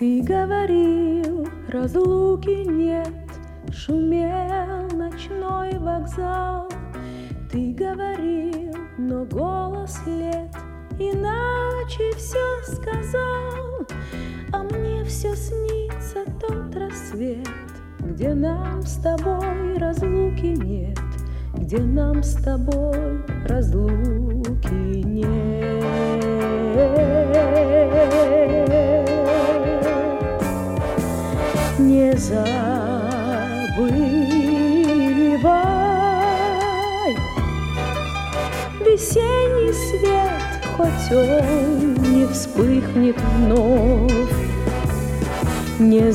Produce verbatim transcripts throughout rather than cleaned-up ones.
Ты говорил, разлуки нет, шумел ночной вокзал. Ты говорил, но голос лет иначе все сказал. А мне все снится тот рассвет, где нам с тобой разлуки нет, где нам с тобой разлуки нет. Не забывай весенний свет, хоть он не вспыхнет вновь. Не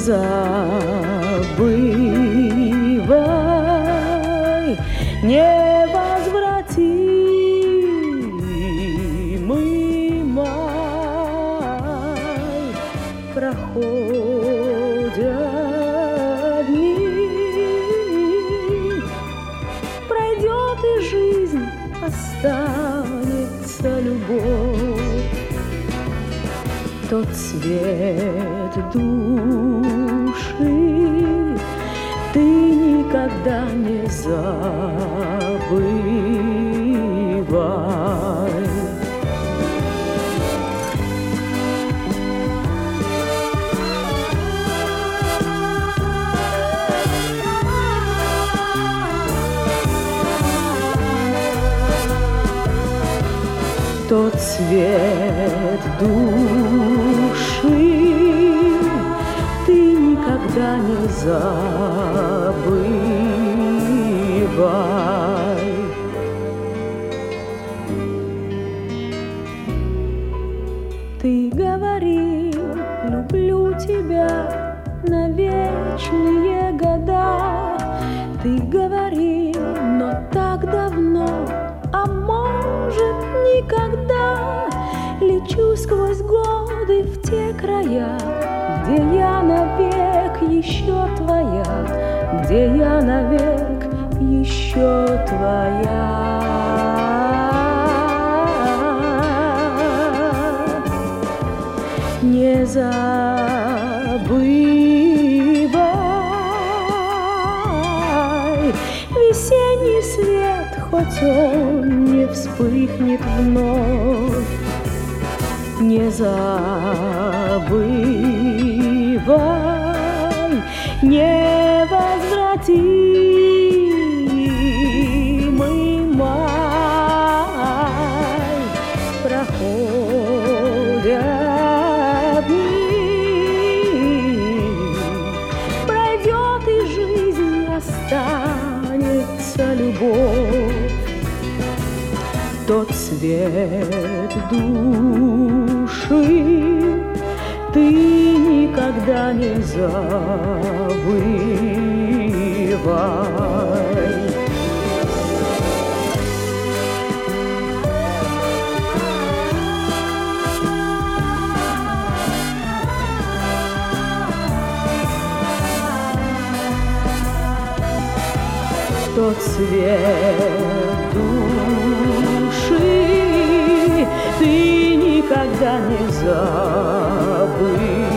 забывай невозвратимый май. Проходят дни, пройдет и жизнь, останется любовь. Тот цвет души ты никогда не забывай. Тот цвет души ты никогда не забывай. Ты говорил, люблю тебя на вечные года. Ты говорил, но так давно, а может никогда. Лечу сквозь годы в те края, где я навек еще твоя, где я навек еще твоя. Не забывай весенний свет, хоть он не вспыхнет вновь. Не забывай невозвратимый май. Проходят дни, пройдет и жизнь, останется любовь. Тот цвет души ты никогда не забывай. Тот цвет души ты никогда не забудешь.